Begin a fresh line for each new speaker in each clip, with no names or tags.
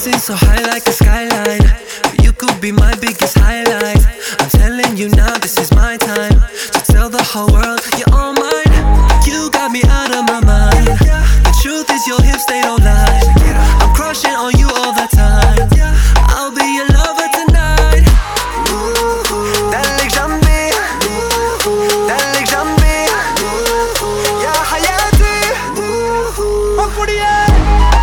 dancing so high like a skyline. You could be my biggest highlight. I'm telling you now, this is my time to tell the whole world you're all mine. You got me out of my mind. The truth is your hips, they don't lie. I'm crushing on you all the time. I'll be your lover tonight. دلك جنبي دلك جنبي يا حياتي أقولي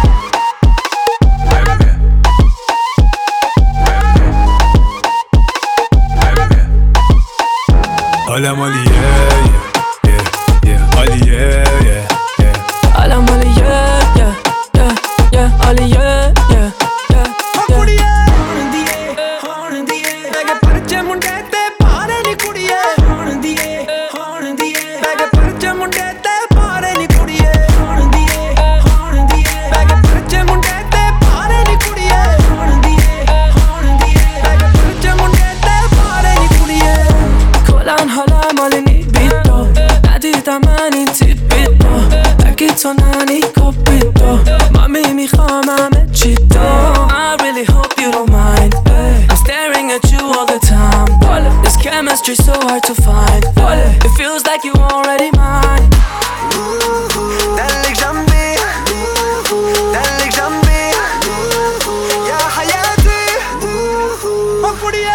Hola Molly, yeah, yeah, yeah, Ollie, yeah, yeah, yeah.
Hola Molly, yeah, yeah, yeah, yeah, Ollie, yeah, yeah, yeah, yeah.
ਹੋਣ ਦੀਏ ਮੈਂ ਕਿ ਪਰਚੇ ਮੁੰਡੇ ਤੇ ਭਾਰੇ ਨੀ ਕੁੜੀਏ ਹੋਣ ਦੀਏ ਮੈਂ ਕਿ ਪਰਚੇ ਮੁੰਡੇ ਤੇ ਭਾਰੇ ਨੀ ਕੁੜੀਏ ਹੋਣ ਦੀਏ ਮੈਂ ਕਿ ਪਰਚੇ ਮੁੰਡੇ ਤੇ ਭਾਰੇ ਨੀ ਕੁੜੀਏ ਹੋਣ ਦੀਏ ਮੈਂ ਕਿ ਪਰਚੇ ਮੁੰਡੇ ਤੇ ਭਾਰੇ ਨੀ ਕੁੜੀਏ
کلن حالم حال نیبیدو ندیدم من این تیپیدو اگه تو ننی کپیدو من میخوام همه چی دو I really hope you don't mind I'm staring at you all the time This chemistry so hard to find It feels like you already mine
دلك جنبي دلك جنبي يا حياتي أقولي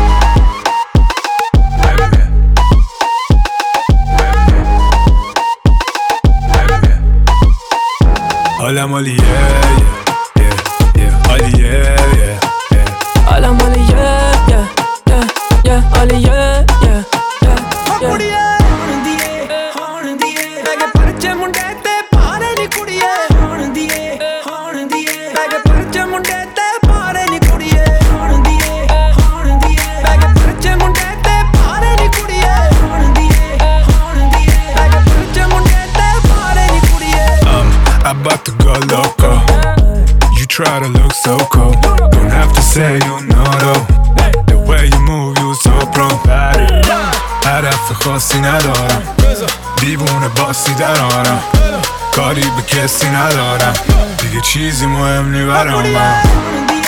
Hola Molly, yeah, yeah, yeah, yeah, Ollie, yeah, yeah, yeah.
Hola Molly, yeah, yeah, yeah, yeah, Ollie, yeah, yeah, yeah, yeah.
ਹੋਣ ਦੀਏ ਮੈਂ ਕਿ ਪਰਚੇ ਮੁੰਡੇ ਤੇ ਭਾਰੇ ਨੀ ਕੁੜੀਏ ਹੋਣ ਦੀਏ ਮੈਂ ਕਿ ਪਰਚੇ ਮੁੰਡੇ ਤੇ ਭਾਰੇ ਨੀ ਕੁੜੀਏ ਹੋਣ ਦੀਏ ਮੈਂ ਕਿ ਪਰਚੇ ਮੁੰਡੇ ਤੇ ਭਾਰੇ ਨੀ ਕੁੜੀਏ ਹੋਣ ਦੀਏ ਮੈਂ ਕਿ ਪਰਚੇ ਮੁੰਡੇ ਤੇ ਭਾਰੇ ਨੀ ਕੁੜੀਏ
I'm about to go loco. You try to look so cold. Don't have to say you know though. The way you move, you so pro. هدف خاصی ندارم دیوونه باسی در آرم کاری به کسی ندارم دیگه چیزی مهم نی برام